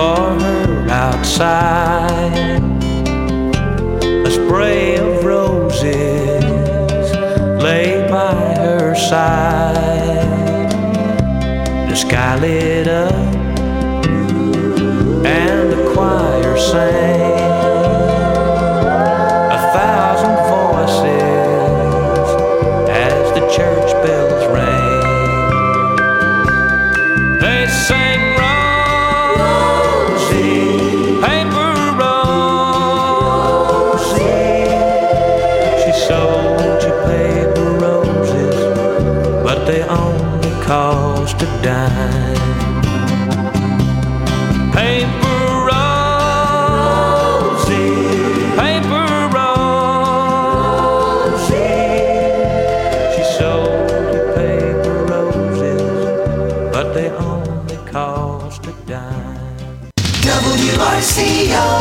for her outside. A spray of roses lay by her side. The sky lit up and the choir sang. 1,000 voices as the church bells rang. They sang Rosie, paper Rosie. She sold you paper roses, but they only cost a dime. Paper Rosie, paper Rosie. She sold you paper roses, but they only cost a dime. WRCO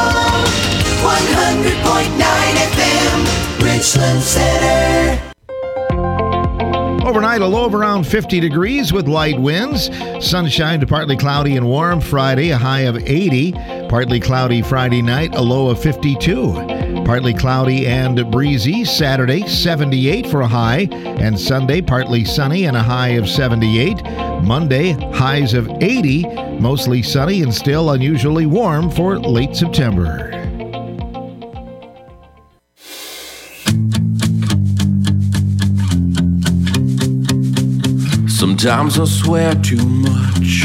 100.9 FM, Richland Center. Overnight, a low of around 50 degrees with light winds. Sunshine to partly cloudy and warm Friday, a high of 80. Partly cloudy Friday night, a low of 52. Partly cloudy and breezy Saturday, 78 for a high. And Sunday, partly sunny and a high of 78. Monday, highs of 80. Mostly sunny and still unusually warm for late September. Sometimes I swear too much,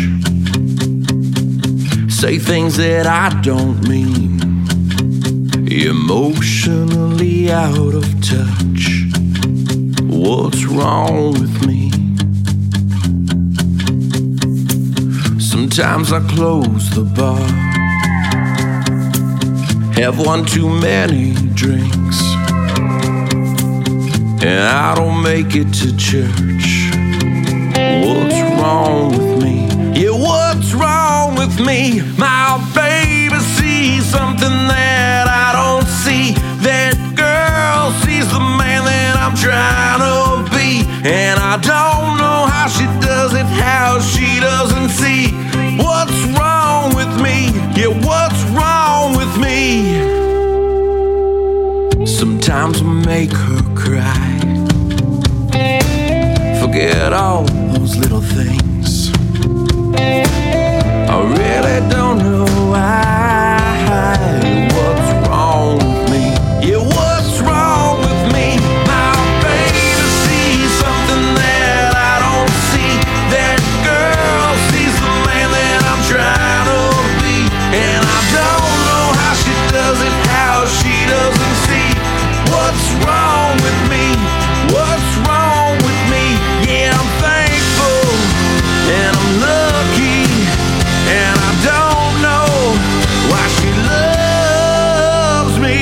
say things that I don't mean, emotionally out of touch. What's wrong with me? Sometimes I close the bar, have one too many drinks, and I don't make it to church. What's wrong with me? Yeah, what's wrong with me? My baby sees something that I don't see. That girl sees the man that I'm trying to be. And I don't know how she does it, how she doesn't see. What's wrong with me? Yeah, what's wrong with me? Sometimes I make her cry, forget all those little things. I really don't know why. What's wrong with me? Yeah, what's wrong with me? My baby sees something that I don't see. That girl sees the man that I'm trying to be. And I don't know how she does it, how she doesn't see. What's wrong with me? What's wrong with me? Yeah, I'm thankful and I'm lucky, and I don't know why she loves me.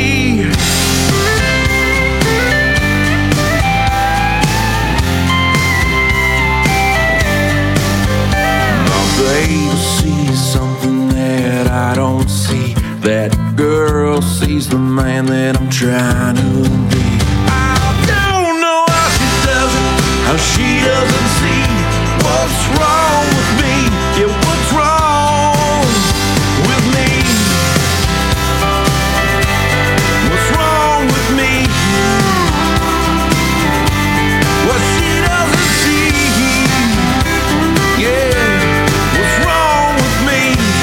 My baby sees something that I don't see. That girl sees the man that I'm trying to be. I don't know how she does it, how she doesn't see. What's wrong with me? Yeah, what's wrong with me? What's wrong with me? What she doesn't see. Yeah, what's wrong with me?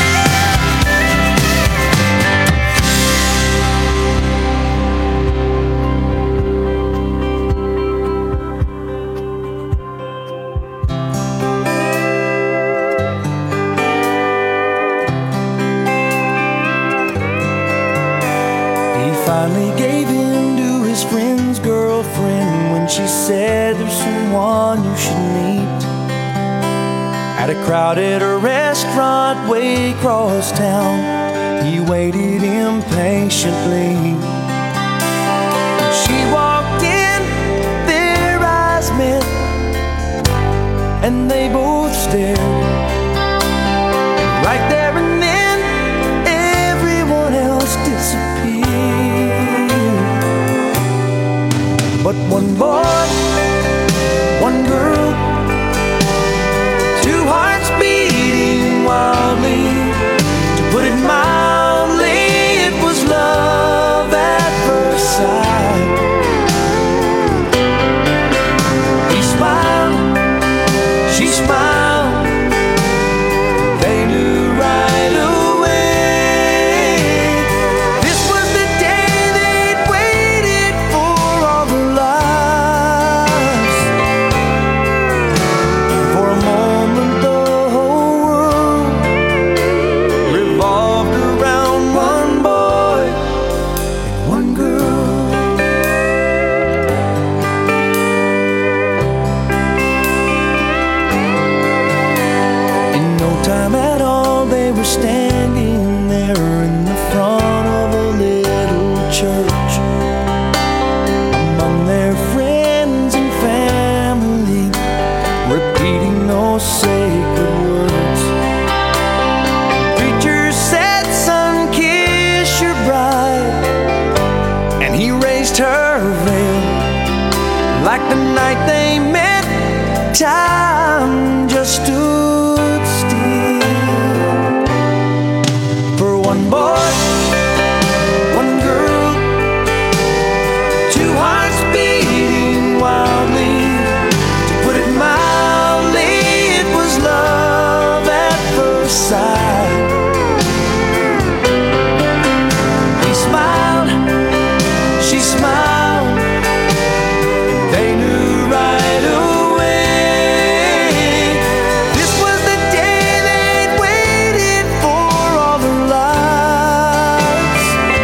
Finally gave in to his friend's girlfriend when she said there's someone you should meet. At a crowded restaurant way across town, he waited impatiently. When she walked in, their eyes met, and they both stared. And right there and then, everyone else disappeared. But one boy, one girl, two hearts beating wildly, standing there in the front of a little church, among their friends and family, repeating those sacred words. The preacher said, "Son, kiss your bride," and he raised her veil. Like the night they met, time just stood still. For one boy, one girl, two hearts beating wildly. To put it mildly, it was love at first sight. He smiled, she smiled, they knew right away. This was the day they'd waited for all their lives.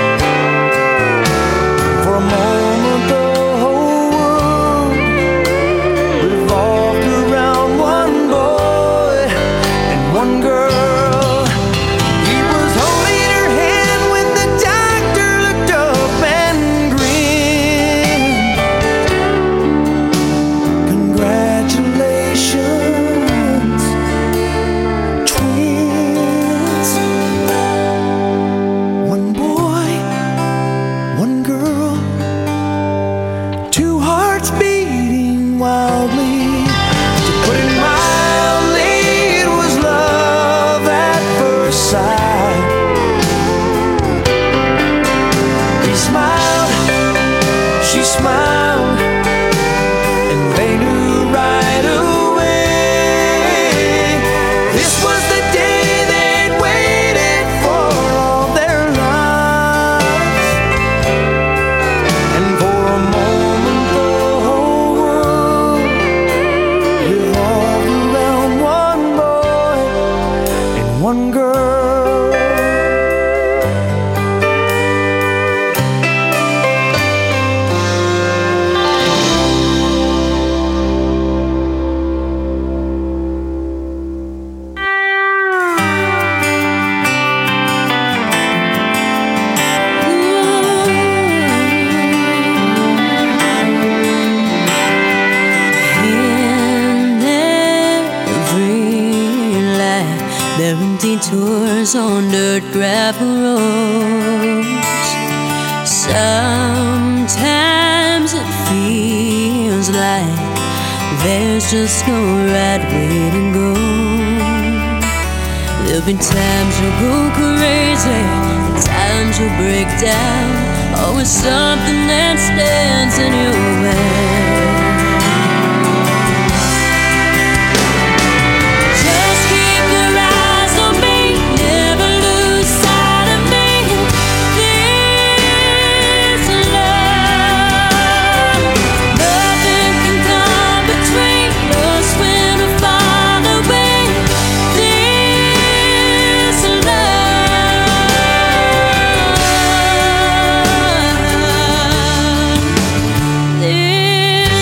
For a moment the whole world revolved around one boy and one girl. He was holding her hand when the doctor looked up and grinned. Congratulations, twins. One boy, one girl, two hearts beating wildly. To put it mildly, it was love at first sight. He smiled, she smiled, and they knew right away. This was the day they'd waited for all their lives. And for a moment the whole world revolved around one boy and one girl. In every life, there are detours on dirt gravel roads. Sometimes it feels like there's just no right way to go. There'll be times you'll go crazy, times you'll break down. Always something that stands in your way. Just keep your eyes on me, never lose sight of me. This love, nothing can come between us when we're far away. This love, this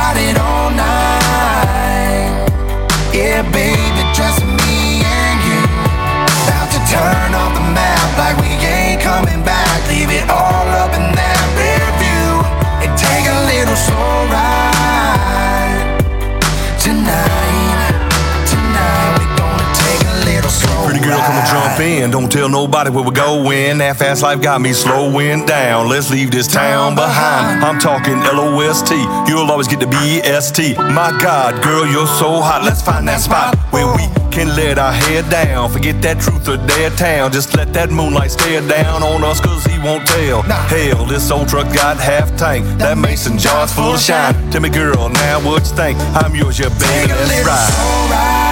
ride it all night. Yeah, baby, just me and you. About to turn off the map like we ain't coming back. Leave it all up in that rear view and take a little slow ride. Tonight, we're gonna take a little slow Pretty girl, come and jump in. Don't tell nobody where we're going. That fast life got me slowing down. Let's leave this town behind. I'm talking LOST. You'll always get the BEST. My God, girl, you're so hot. Let's find that spot where we can let our head down. Forget that truth or dare town. Just let that moonlight stare down on us, cause he won't tell. Hell, this old truck got half tank. That mason jar's full of shine. Tell me, girl, now what you think? I'm yours, yeah, baby, let's ride.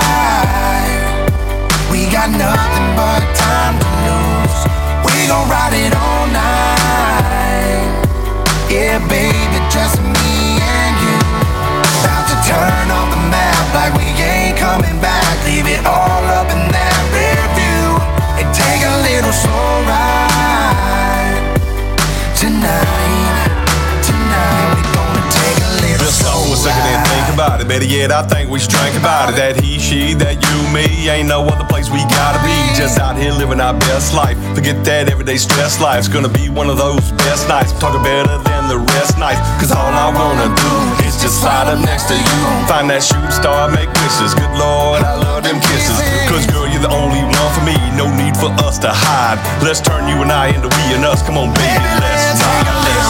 We got nothing but time to lose. We gon' ride it all night. Yeah, baby, just me and you. About to turn off the map like we ain't coming back. Leave it all up in that rear view and take a little slow ride. Tonight, we gonna take a little Just stop for a second and think about it. Better yet, I think we should drink about it. That he, she, that you, me, ain't no other place we gotta be. Just out here living our best life. Forget that everyday stress life's gonna be one of those best nights. Talking better than the rest nights. Cause all I wanna do is just slide up next to you. Find that shooting star, make wishes. Good Lord, I love them kisses. Cause girl, you're the only one for me. No need for us to hide. Let's turn you and I into we and us. Come on, baby, let's ride.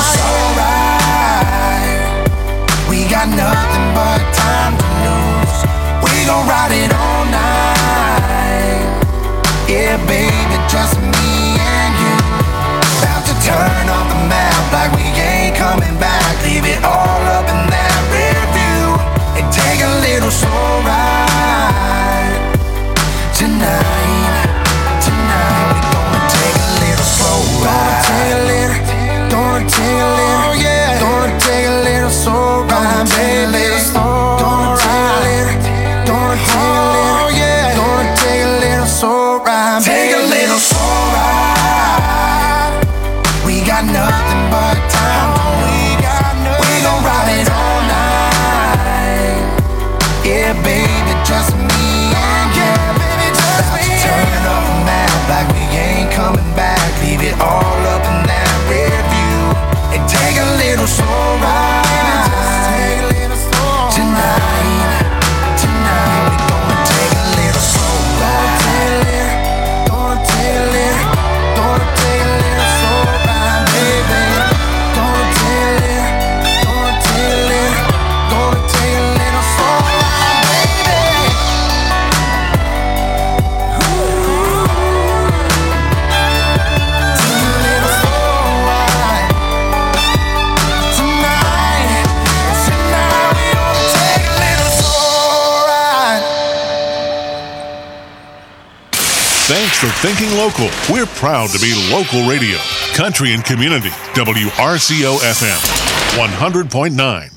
We got nothing but time to lose. We gon' ride it all night. Yeah, baby, just me and you. About to turn off the map like we ain't coming back. Leave it all up in that rear view and take a little slow ride. Tonight, we gonna take a little slow ride. Gonna take a little, yeah. Gonna take a little slow ride, baby. Gonna take a little slow ride. Take a little slow ride. We got nothing but time. We gon' ride it all night. Yeah, baby, just me and you. About to turn off the map like we ain't coming back. Leave it all up in that rear view and take a little slow ride. Tonight, we gonna take a little slow ride. Gonna take a little slow ride, baby. Gonna take a little slow ride, baby. Take a little slow ride. Tonight, we gonna take a little slow ride. Thanks for thinking local. We're proud to be local radio. Country and Community. WRCO FM 100.9.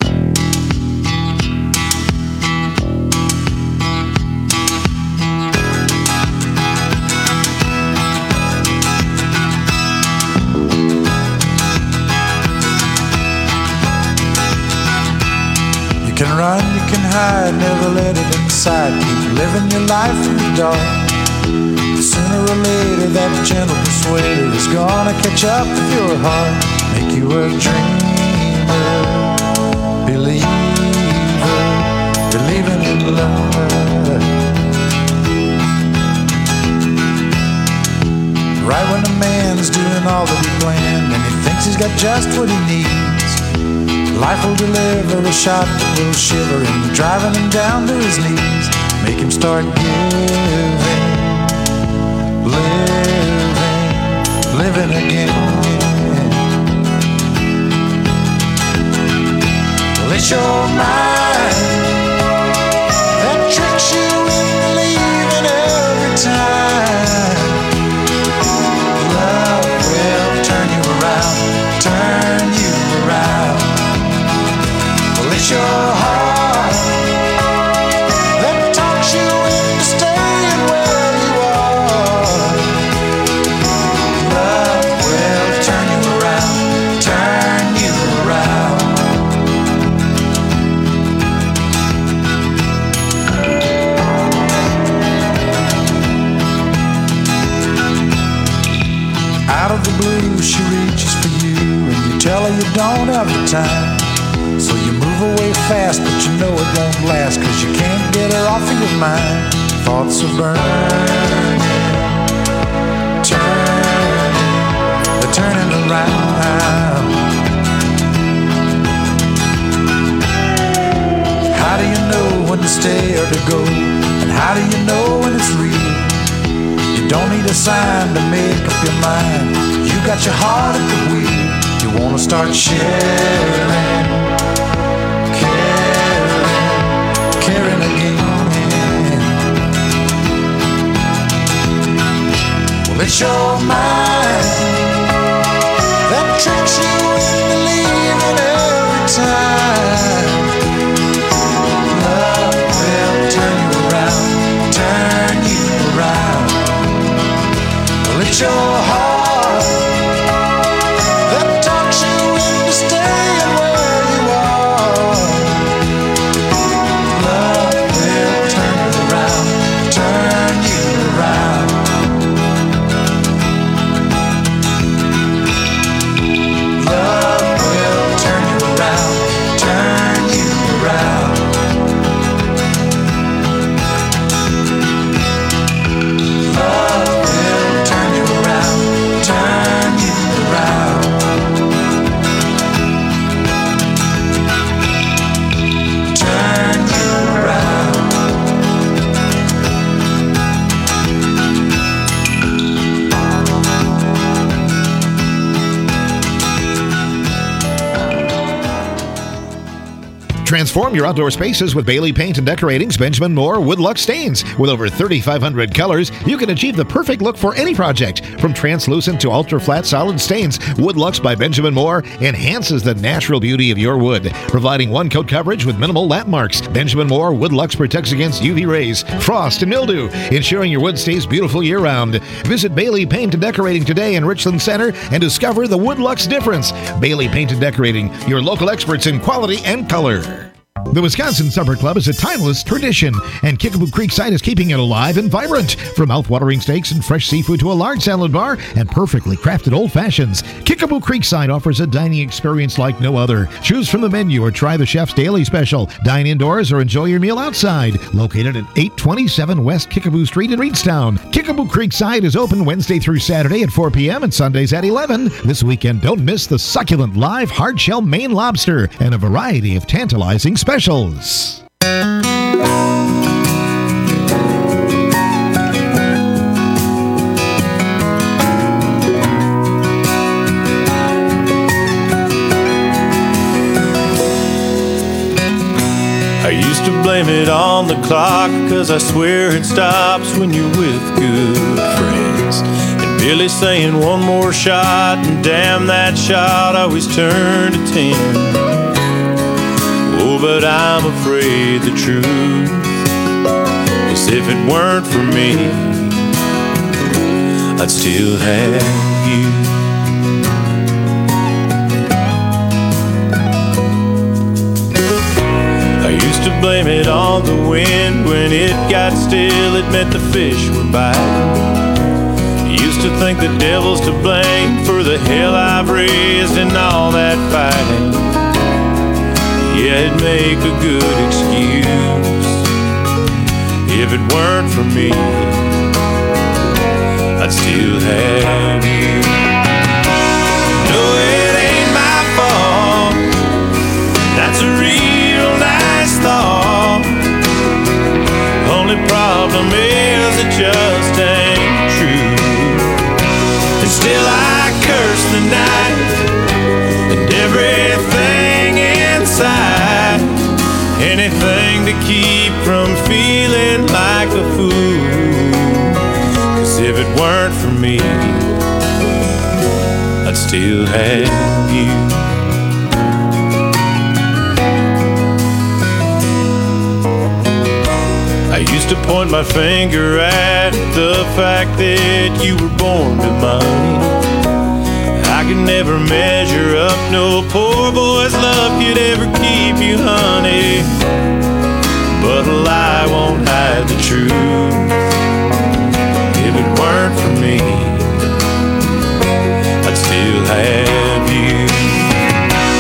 You can run, you can hide, never let it inside. Keep living your life in the dark. Sooner or later that gentle persuader is gonna catch up with your heart. Make you a dreamer, believer, believing in love. Right when a man's doing all that he planned and he thinks he's got just what he needs, life will deliver a shot that will shiver him, driving him down to his knees. Make him start giving, living again. Well, it's your mind that tricks you into believing every time. Love will turn you around, turn you around. Well, it's your heart that talks you into staying where you are. Love will turn you around, turn you around. don't have the time. So you move away fast, but you know it won't last, 'cause you can't get her off of your mind. Thoughts are burning, turning, they're turning around. How do you know when to stay or to go? And how do you know when it's real? You don't need a sign to make up your mind. You got your heart at the wheel. You wanna start sharing, caring again. Well, it's your mind that tricks you into believing every time. Love will turn you around, turn you around. Well, it's your heart that talks you into staying where you are. Love will turn you around, turn you around. Love will turn you around, turn you around. Love will turn you around, turn you around. Turn you around. Transform your outdoor spaces with Bailey Paint and Decorating's Benjamin Moore Woodluck Stains. With over 3,500 colors, you can achieve the perfect look for any project. From translucent to ultra-flat solid stains, Woodlucks by Benjamin Moore enhances the natural beauty of your wood, providing one-coat coverage with minimal lap marks. Benjamin Moore Woodlucks protects against UV rays, frost, and mildew, ensuring your wood stays beautiful year-round. Visit Bailey Paint and Decorating today in Richland Center and discover the Woodlucks difference. Bailey Paint and Decorating, your local experts in quality and color. The Wisconsin Supper Club is a timeless tradition, and Kickapoo Creekside is keeping it alive and vibrant. From mouth-watering steaks and fresh seafood to a large salad bar and perfectly crafted old fashions, Kickapoo Creekside offers a dining experience like no other. Choose from the menu or try the chef's daily special. Dine indoors or enjoy your meal outside. Located at 827 West Kickapoo Street in Reedstown, Kickapoo Creekside is open Wednesday through Saturday at 4 p.m. and Sundays at 11. This weekend, don't miss the succulent live hard-shell Maine lobster and a variety of tantalizing specials. I used to blame it on the clock, 'cause I swear it stops when you're with good friends. And Billy saying one more shot, and damn, that shot always turned to 10. Oh, but I'm afraid the truth is, if it weren't for me, I'd still have you. I used to blame it on the wind. When it got still, it meant the fish were biting. I used to think the devil's to blame for the hell I've raised and all that fighting. Yeah, it'd make a good excuse. If it weren't for me, I'd still have you. No, it ain't my fault. That's a real nice thought. Only problem is it just ain't true. And still I curse the night and everything inside. Anything to keep from feeling like a fool. 'Cause if it weren't for me, I'd still have you. I used to point my finger at the fact that you were born to money. I could never measure up, no poor boy's love could ever keep you, honey. But a lie won't hide the truth. If it weren't for me, I'd still have you.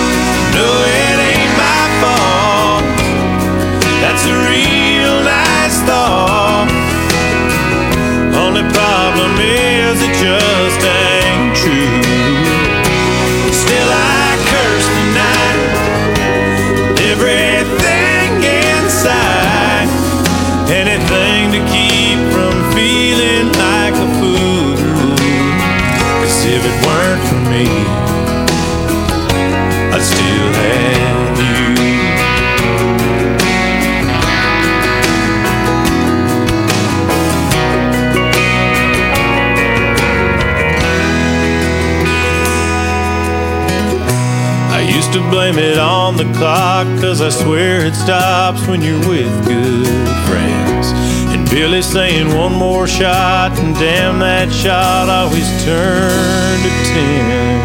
That's a real nice thought. Only problem is it just ain't true. Still I curse tonight, everything inside, anything to keep from feeling like a fool. 'Cause if it weren't for me, I'd still have you. To blame it on the clock, 'cause I swear it stops when you're with good friends. And Billy saying one more shot, and damn, that shot always turned to 10.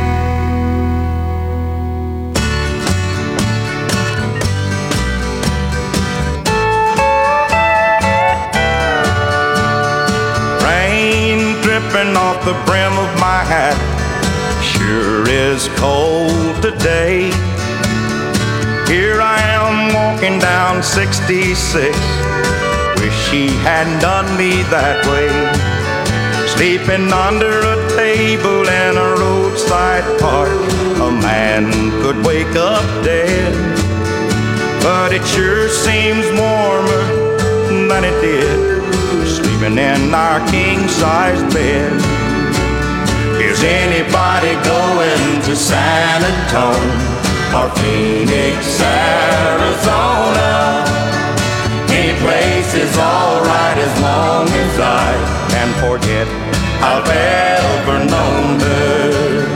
Rain dripping off the brim of my hat, sure is cold today. Here I am walking down 66. Wish he hadn't done me that way. Sleeping under a table in a roadside park, a man could wake up dead. But it sure seems warmer than it did sleeping in our king-size bed. Is anybody going to San Antonio or Phoenix, Arizona? Any place is alright as long as I can forget I've ever known her.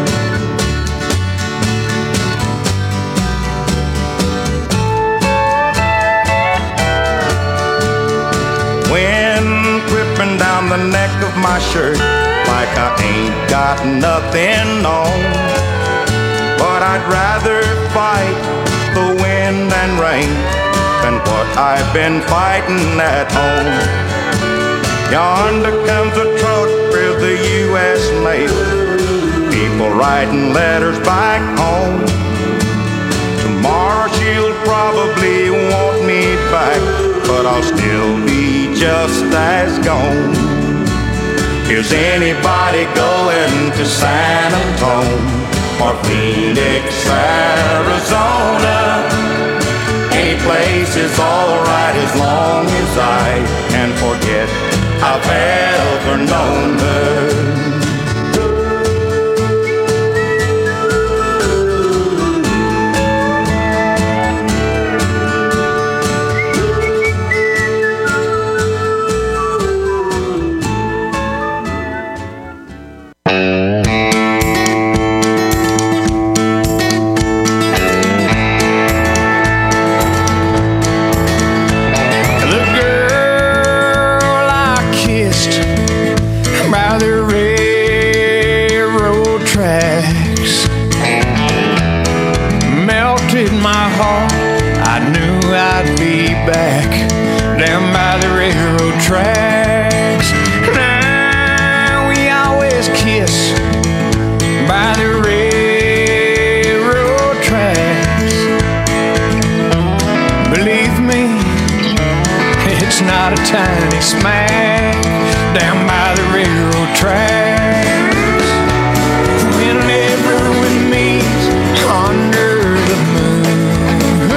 Wind whipping down the neck of my shirt like I ain't got nothing on. But I'd rather fight the wind and rain than what I've been fighting at home. Yonder comes a truck with the U.S. mail, people writing letters back home. Tomorrow she'll probably want me back, but I'll still be just as gone. Is anybody going to San Antonio or Phoenix, Arizona? Any place is alright as long as I can forget I've ever known her. Tiny smack down by the railroad tracks. Whenever we meet under the moon,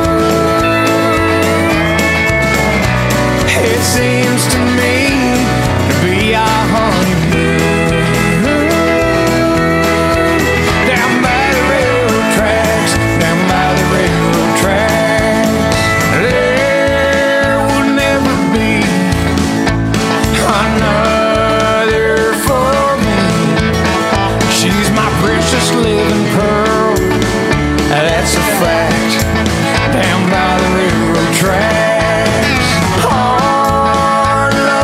it seems to me to be our honeymoon. Down by the railroad tracks, down by the railroad tracks. Another for me. She's my precious living pearl, that's a fact. Down by the railroad tracks, hard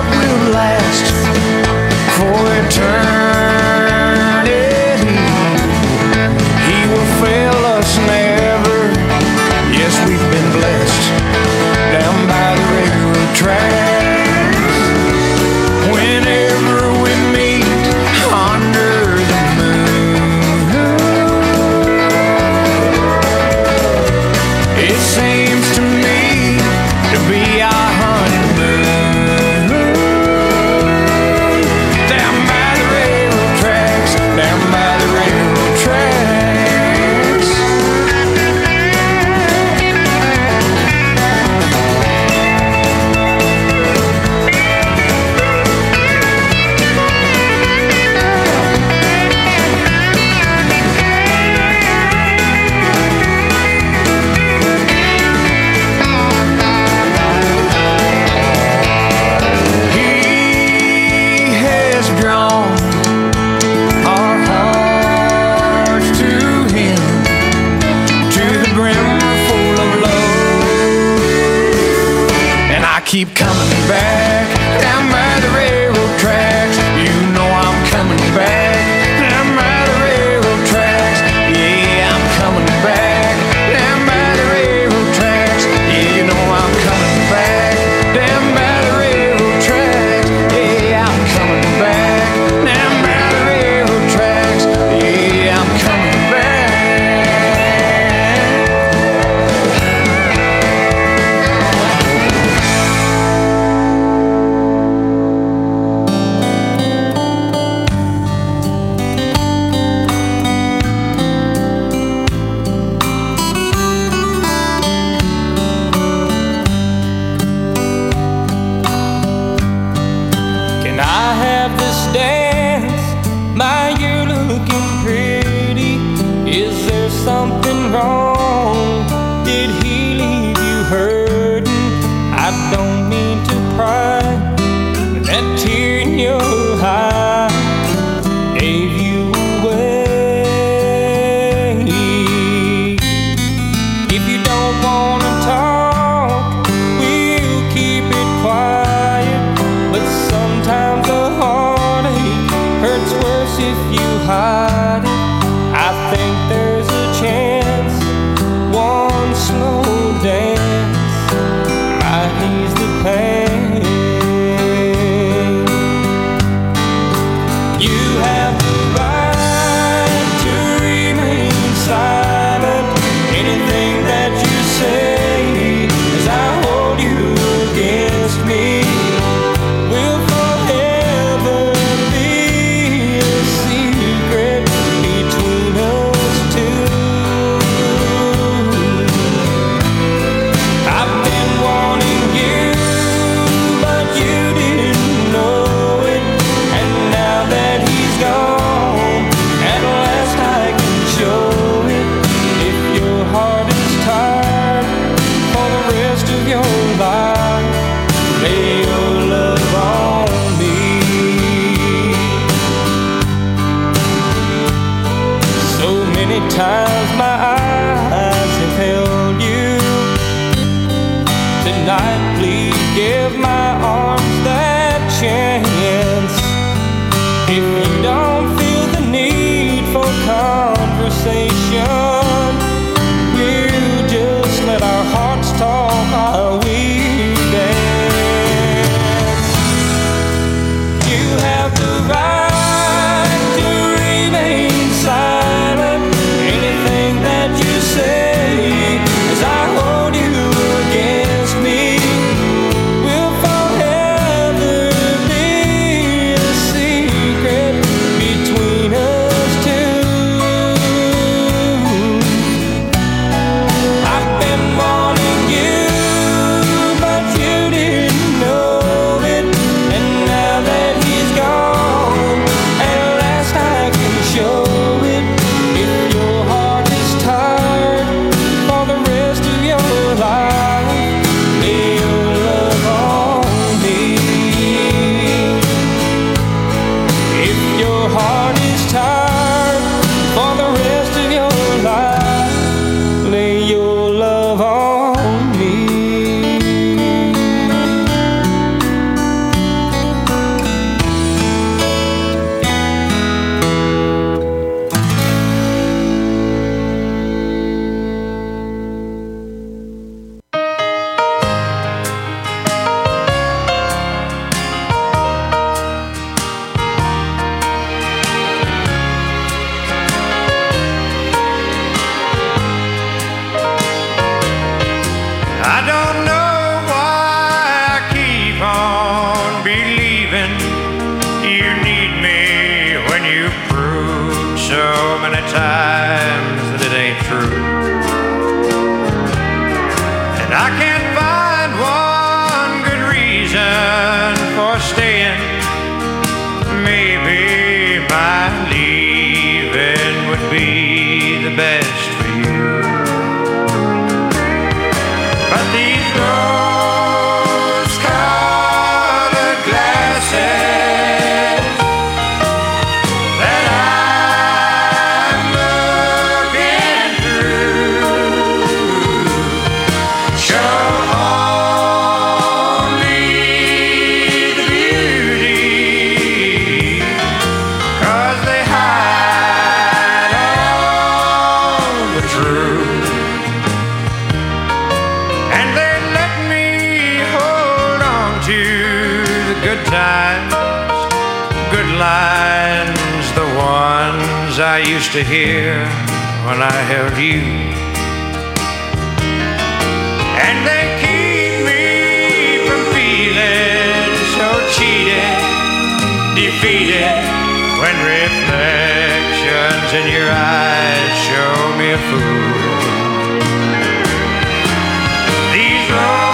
keep coming back down by the railroad tracks. You know I'm coming back down by the railroad tracks. Yeah, I'm coming back down by the railroad tracks. Yeah, you know I'm coming back down by the railroad tracks. Yeah, I'm coming back down by the railroad tracks. Yeah, I'm coming back. Can I have this dance? My, you're looking pretty. Is there something wrong? Did he leave you hurting? I don't mean to pry, but that tear in your eye gave you away. If you don't wanna talk, we'll keep it quiet. But sometimes a heartache hurts worse if you hide it. I think there's a chance one slow dance might ease the pain. You have the right to remain silent. Anything that you say as I hold you against me will forever be a secret between us two. I've been wanting you, but you didn't know it. And now that he's gone, at last I can show it. If your heart is tired for the rest of your life, lay your love on me. So many times my eyes have held you. Tonight, please give my arms that chance. If you don't feel the need for conversation, we'll just let our hearts talk while we dance. You have the right to remain silent. Anything that you say as I hold you against me will forever be a secret between us two. I've been wanting you, but you didn't know it. And now that he's gone, at last I can show it. If your heart is tired for the rest of your life, lay your love on me. If your heart is tired for the rest of your life, lay your love on me. I don't know why I keep on believing you need me when you prove so many times that it ain't true. And I can't find one good reason for staying. Maybe my leaving would be the best for you. But these rose-colored glasses that I'm looking through show only to the good times, good lines, the ones I used to hear when I held you. And they keep me from feeling so cheated, defeated, when reflections in your eyes show me a fool. These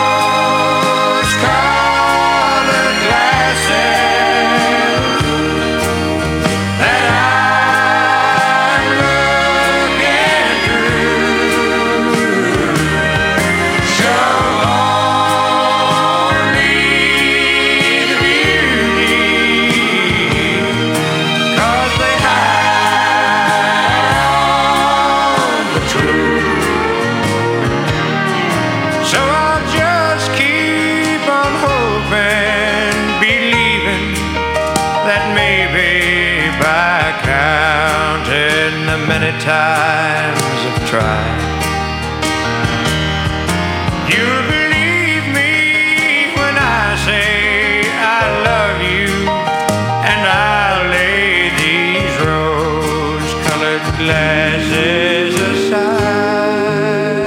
rose-colored glasses that I'm looking through show only the beauty, 'cause they hide the truth. So I'll just keep on hoping, believing that maybe by counting the many times I've tried, you'll believe me when I say I love you, and I'll lay these rose-colored glasses aside.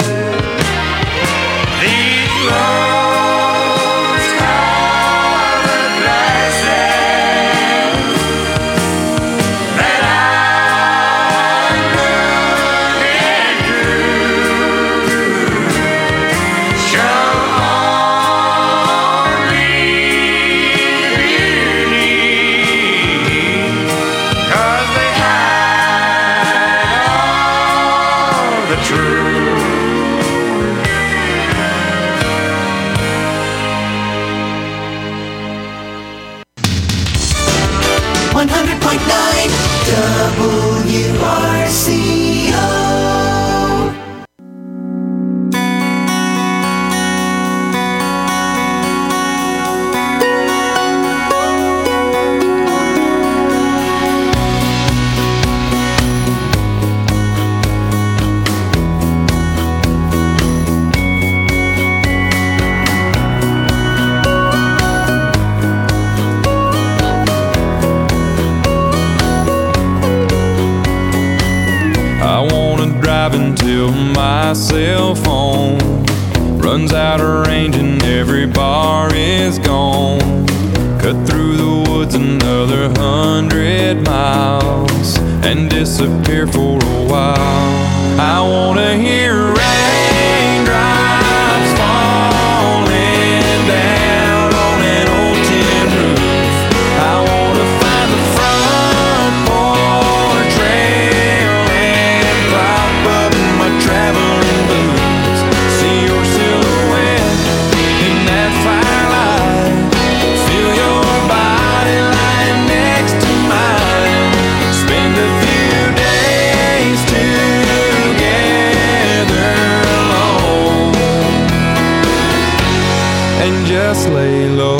These rose-colored glasses that I'm looking through show only beauty, 'cause they hide all the truth. 100.9 WRCO. I wanna drive until my cell phone runs out of range and every bar is gone. Cut through the woods another 100 miles and disappear for a while. I wanna hear raindrops falling down on an old tin roof. I wanna find the front porch rail and prop up my traveling boots. See your silhouette in that firelight. Feel your body lying next to mine. Spend a few days together alone and just lay low.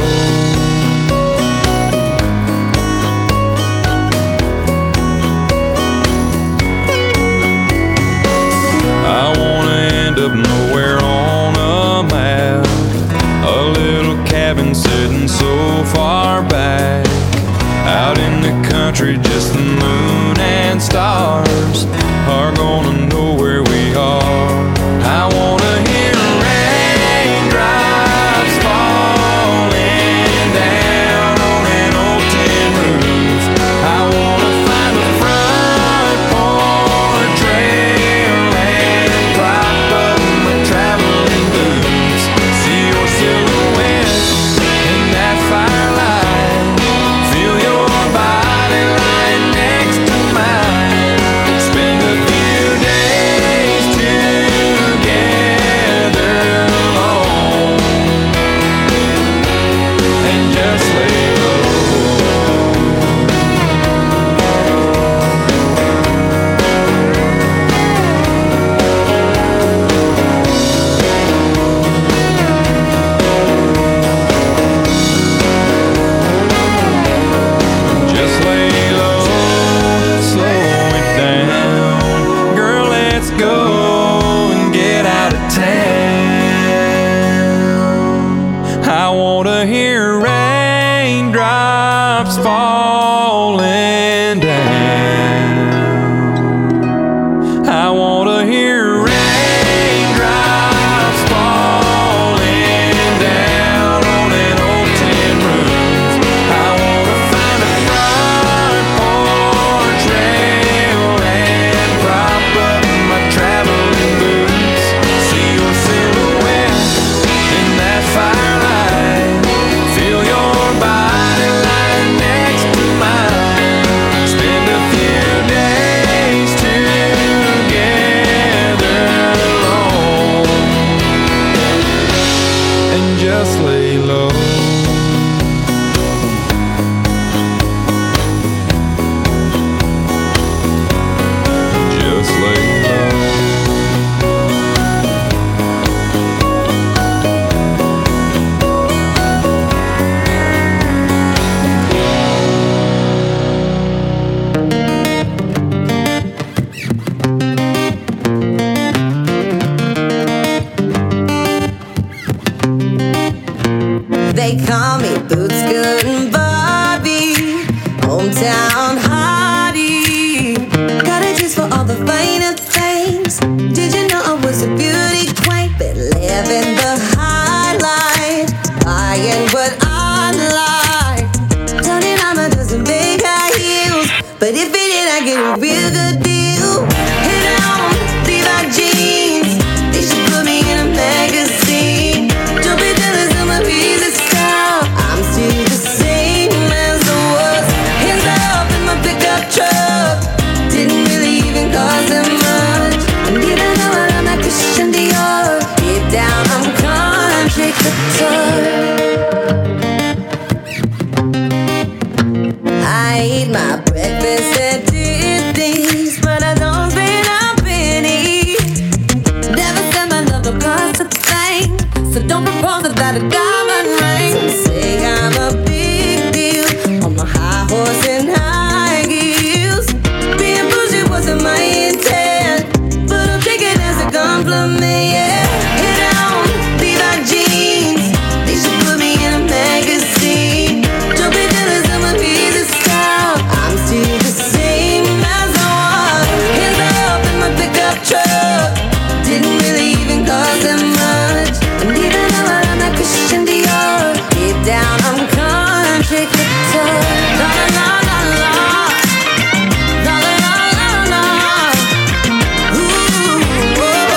I wanna end up nowhere on a map, a little cabin sitting so far back, out in the country. Just the moon and stars are gonna know where we are. I wanna hear raindrops falling down on an old tin roof. I wanna find the front porch rail and prop up my traveling boots. See your silhouette in that firelight. Feel your body lying next to mine. Spend a few days together alone and just lay low. Just lay low, slow it down. Girl, let's go and get out of town. I wanna hear raindrops falling down. I want to hear raindrops falling down on an old tin roof. I want to find a front porch rail and prop up my traveling boots. See your silhouette in that firelight. Feel your body lying next to mine. Spend a few days together alone and just lay low. Just lay low. They call me Boots Good and Barbie, hometown hottie. Got a taste for all the finer things. Did you know I was a beauty queen? Been living the high life, buying what I like. Turning on a dozen big high heels, but if it did, I get a real good deal. Hit on Levi jeans, they should put me in a magazine. Don't be jealous of my piece of style. I'm still the same as I was. Hands up in my pickup truck. Didn't really even cost that much. And even though I'm not Christian Dior, deep down I'm country couture. I eat my breakfast at Disney's, but I don't spend a penny. Never said my love don't cost a thing, so don't propose without a diamond ring. Some say I'm a big deal on my high horse and high heels. Being bougie wasn't my intent, but I'll take it as a compliment, yeah. Hit on Levi jeans, they should put me in a magazine. Don't be jealous of my piece of style. I'm still the same as I was. Hands up in my pickup truck. Didn't really even cost that much. And even though I'm not Christian Dior, deep down I'm country couture. La la la la la, la la la la la. Ooh, oh.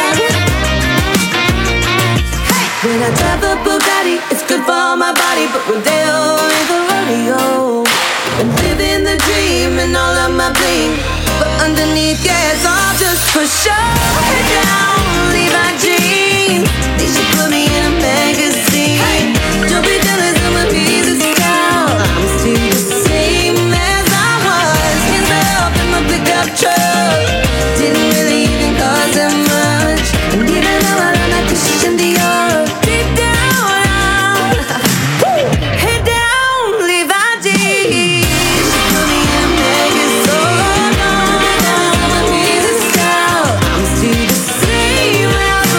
Hey, when I drive a Bugatti, it's good for my body, but Rodeo ain't the rodeo. I'm living the dream and all of my bling, but underneath, yeah, it's all just for show. Head down, Levi jeans, they should put me in a magazine. Hey, don't be jealous of my piece of style. I'm still the same as I was. Hands up in my pickup truck. Didn't really even cost that much. And even though I'm not Christian Dior, deep down, head down, Levi jeans. They should put me in a magazine. My piece of style. I'm still the same as I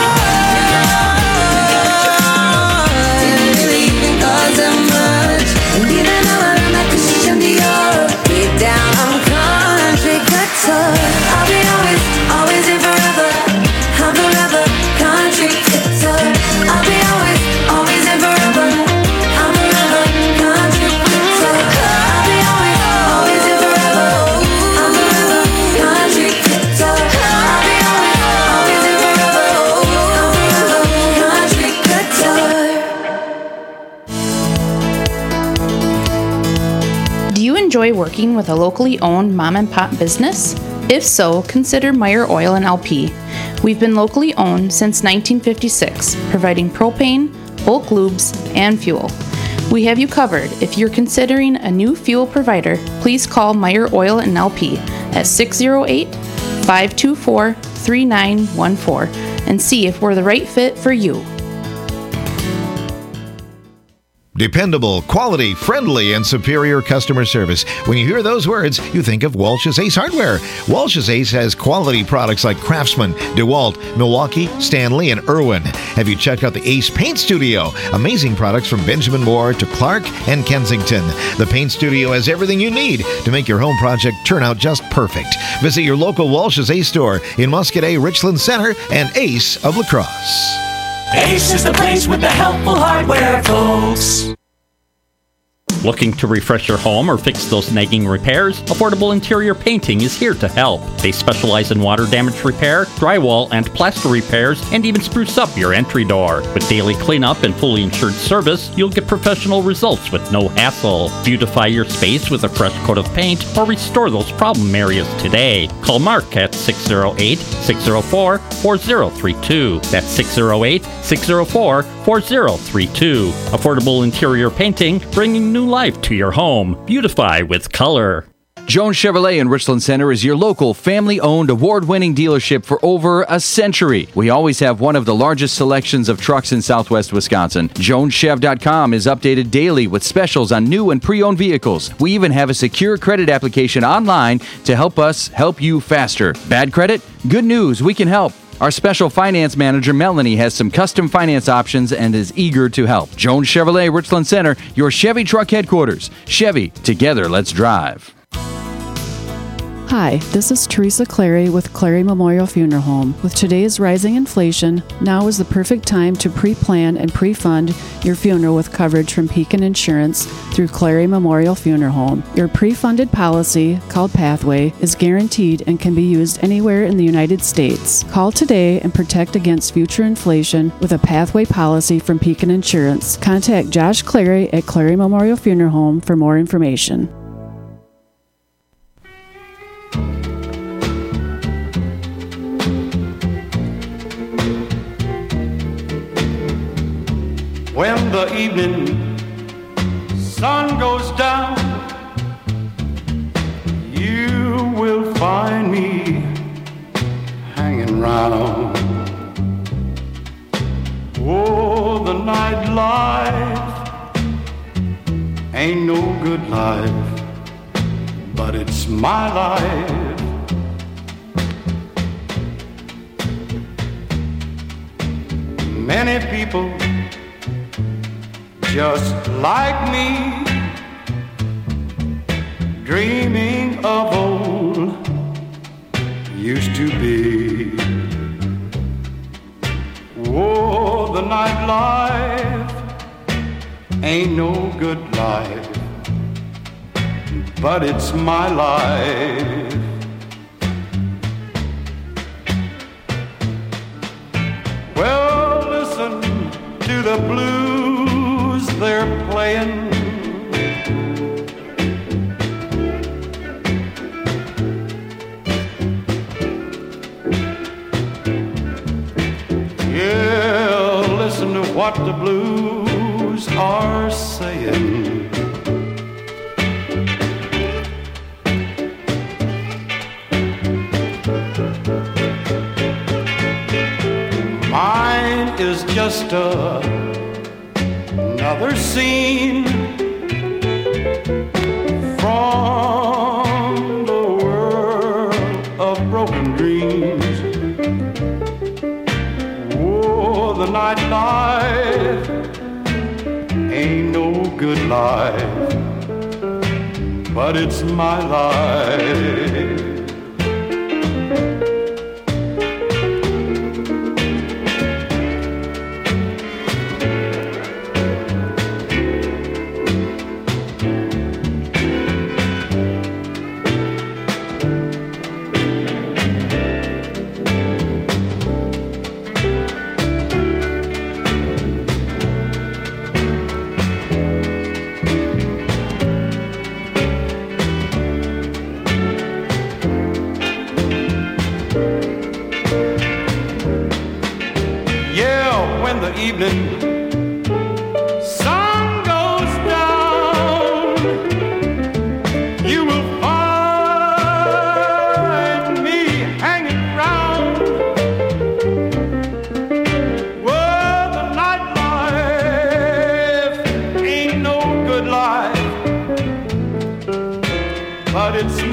was. Didn't really even cost that much. And even though I'm not Christian Dior, deep down I'm country couture. I'll be always, always and forever. I'm forever country couture. I'll be always, always and forever. I'm forever country couture. I'll be always, always and forever. I'm forever country couture. I'll be always, always and forever. I'm forever country couture. Do you enjoy working with a locally owned mom and pop business? If so, consider Meyer Oil and LP. We've been locally owned since 1956, providing propane, bulk lubes, and fuel. We have you covered. If you're considering a new fuel provider, please call Meyer Oil and LP at 608-524-3914 and see if we're the right fit for you. Dependable, quality, friendly, and superior customer service. When you hear those words, you think of Walsh's Ace Hardware. Walsh's Ace has quality products like Craftsman, DeWalt, Milwaukee, Stanley, and Irwin. Have you checked out the Ace Paint Studio? Amazing products from Benjamin Moore to Clark and Kensington. The Paint Studio has everything you need to make your home project turn out just perfect. Visit your local Walsh's Ace store in Muscadet, Richland Center, and Ace of La Crosse. Ace is the place with the helpful hardware, folks. Looking to refresh your home or fix those nagging repairs? Affordable Interior Painting is here to help. They specialize in water damage repair, drywall and plaster repairs, and even spruce up your entry door. With daily cleanup and fully insured service, you'll get professional results with no hassle. Beautify your space with a fresh coat of paint or restore those problem areas today. Call Mark at 608-604-4032. That's 608-604-4032. Affordable Interior Painting, bringing new life to your home. Beautify with color. Jones Chevrolet in Richland Center is your local family-owned, award-winning dealership for over a century. We always have one of the largest selections of trucks in southwest Wisconsin. JonesChev.com is updated daily with specials on new and pre-owned vehicles. We even have a secure credit application online to help us help you faster. Bad credit? Good news, we can help. Our special finance manager, Melanie, has some custom finance options and is eager to help. Jones Chevrolet, Richland Center, your Chevy truck headquarters. Chevy, together, let's drive. Hi, this is Teresa Clary with Clary Memorial Funeral Home. With today's rising inflation, now is the perfect time to pre-plan and pre-fund your funeral with coverage from Pekin Insurance through Clary Memorial Funeral Home. Your pre-funded policy, called Pathway, is guaranteed and can be used anywhere in the United States. Call today and protect against future inflation with a Pathway policy from Pekin Insurance. Contact Josh Clary at Clary Memorial Funeral Home for more information. When the evening sun goes down, you will find me hanging round. Oh, the nightlife ain't no good life, but it's my life. Many people just like me, dreaming of old used to be. Oh, the nightlife ain't no good life, but it's my life. Well, listen to the blues they're playing. Yeah, listen to what the blues are saying. Mine is just another scene from the world of broken dreams. Oh, the nightlife ain't no good life, but it's my life.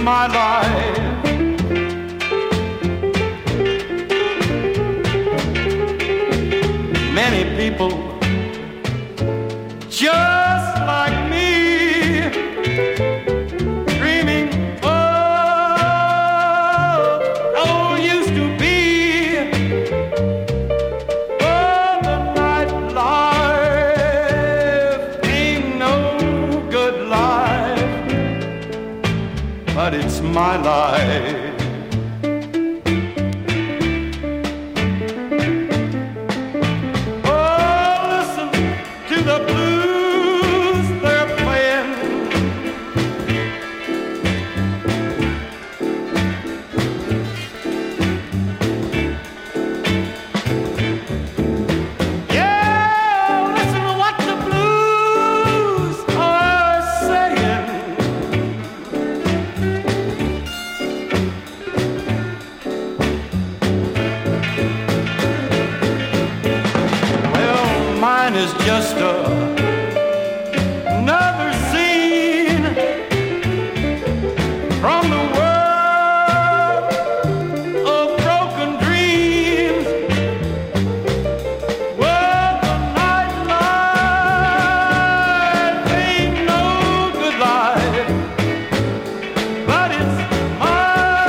my life. Many people just like me, dreaming oh, used to be. Oh, the nightlife ain't no good life, but it's my life. Is just another scene from the world of broken dreams. Well, the nightlife ain't no good life, but it's my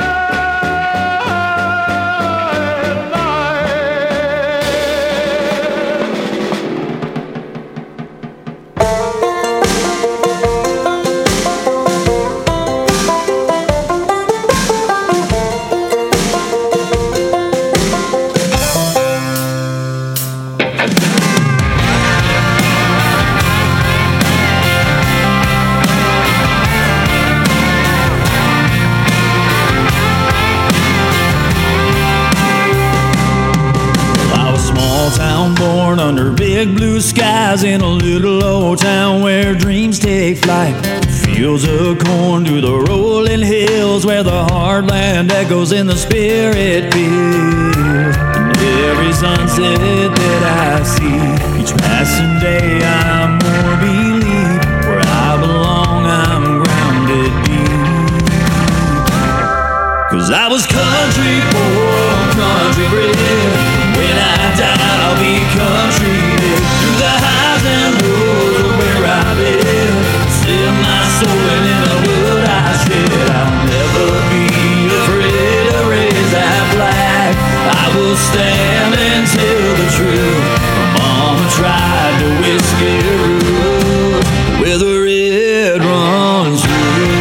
under big blue skies in a little old town where dreams take flight. Fields of corn to the rolling hills where the heartland echoes in the spirit feels. And every sunset that I see, each passing day I'm more believe. Where I belong, I'm grounded deep. 'Cause I was country born, country bred. When I die, I'll be country dead. Through the highs and lows of where I've been, set my soul in the wood I shed. I'll never be afraid to raise that flag. I will stand and tell the truth. My mama tried to whiskey rules where the red runs through.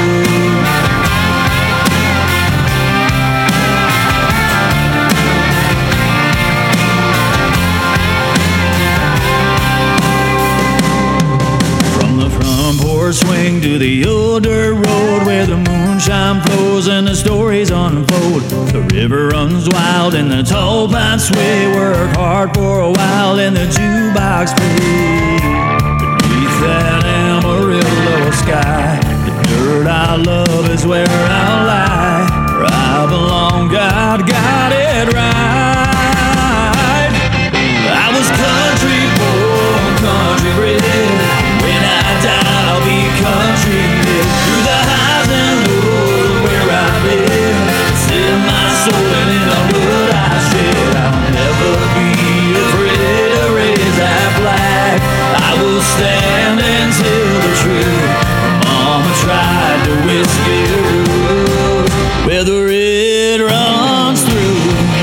Swing to the old dirt road where the moonshine flows and the stories unfold. The river runs wild and the tall pines sway. Work hard for a while and the jukebox plays. Beneath that Amarillo sky, the dirt I love is where I'll lie. Where I belong, God got it right. I was country born, country bred. When I die, I'll be country dead. Through the highs and lows where I've been, set my soul in the wood I shed. I'll never be afraid to raise that flag. I will stand and tell the truth. Mama tried to whiskey rules where the red runs through.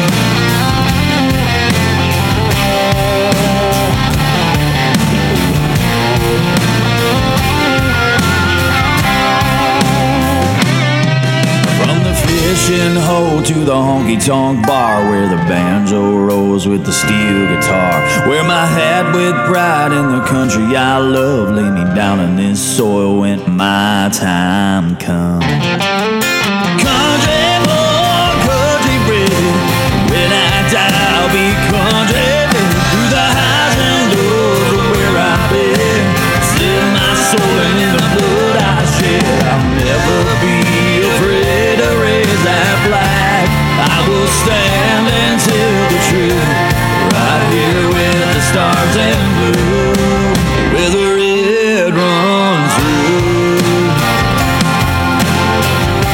Fishing hole to the honky-tonk bar where the banjo rolls with the steel guitar. Wear my hat with pride in the country I love. Lay me down in this soil when my time comes. Country born, country bred. When I die, I'll be country dead. Through the highs and lows of where I've been, set my soul in the blood I shed. I'll never be afraid to raise that flag. I will stand and tell the truth. Right here with the stars and blue, where the red runs through.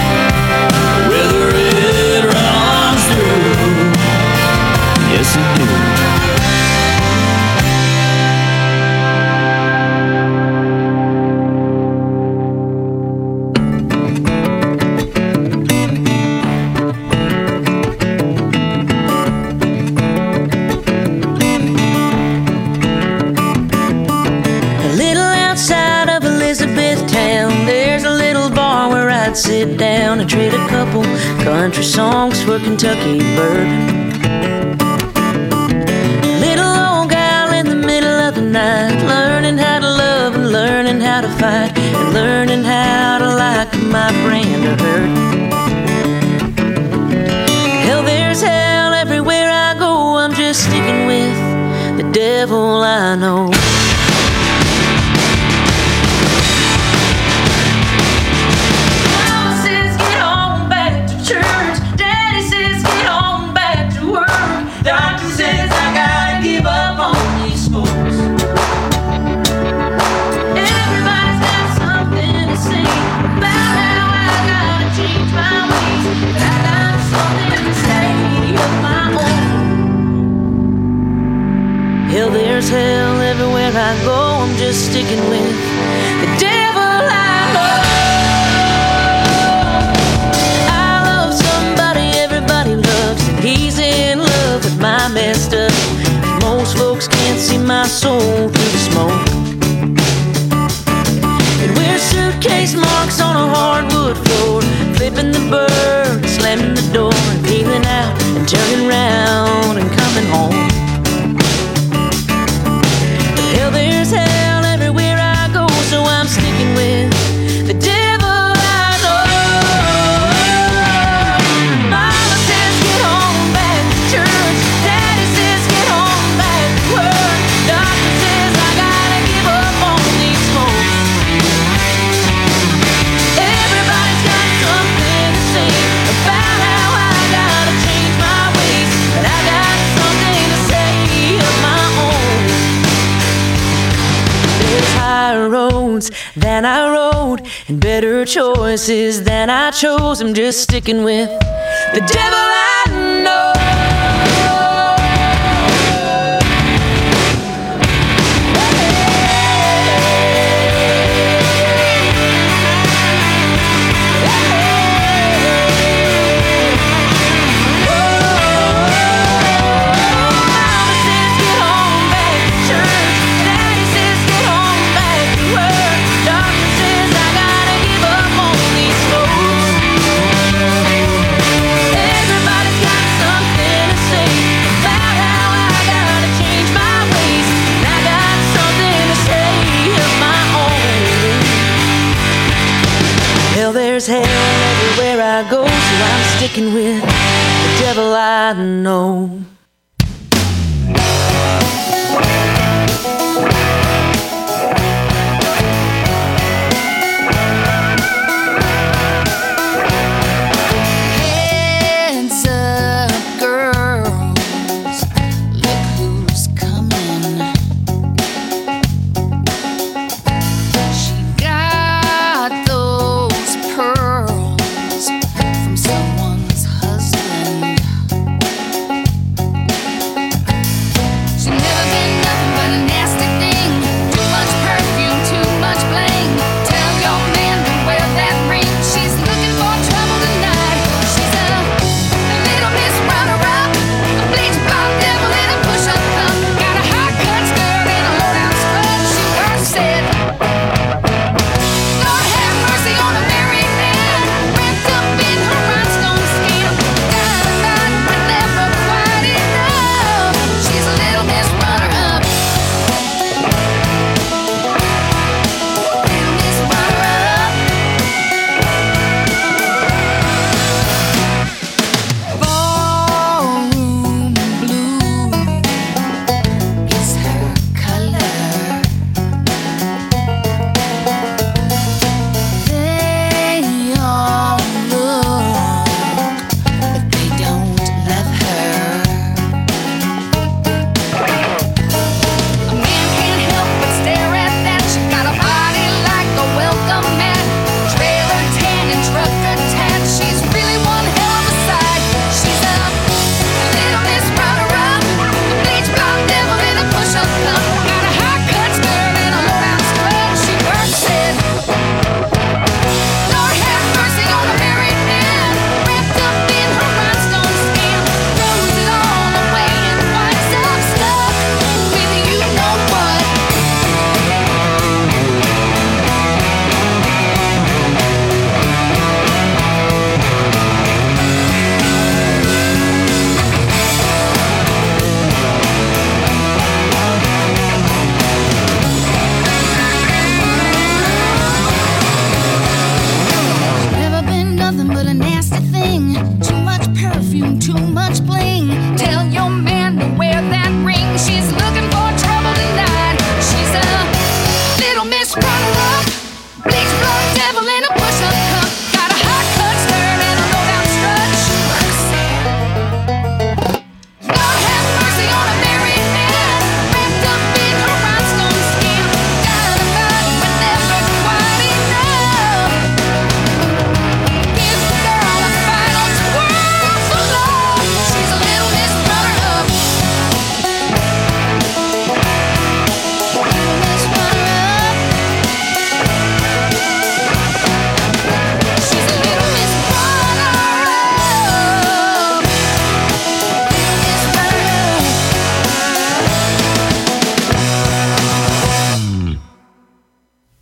might sit down and trade a couple country songs for Kentucky bourbon. Little old gal in the middle of the night, learning how to love and learning how to fight, and learning how to like my brand of hurt. Hell, there's hell everywhere I go. I'm just sticking with the devil I know. Doctor says I gotta give up on these folks. Everybody's got something to say about how I gotta change my ways, but I got something to say of my own. Hell, there's hell everywhere I go. I'm just sticking with the devil I know. I love somebody everybody loves, and he's in love with my messed up. Most folks can't see my soul through the smoke. And we're suitcase marks on a hardwood floor, flipping the bird, slamming the door, and peeling out and turning round and coming home. But hell, there's hell everywhere I go, so I'm sticking with the devil I know. Mama says get home back to church, Daddy says get home back to work, Doctor says I gotta give up on these folks. Everybody's got something to say about how I gotta change my ways, but I got something to say of my own. There's higher roads than I rode, and better choices than I chose. I'm just sticking with the devil I know. There's hell everywhere I go, so I'm sticking with the devil I know. Heads up, girls, look who's coming. She got those pearls from someone's husband. She never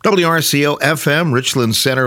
WRCO FM, Richland Center.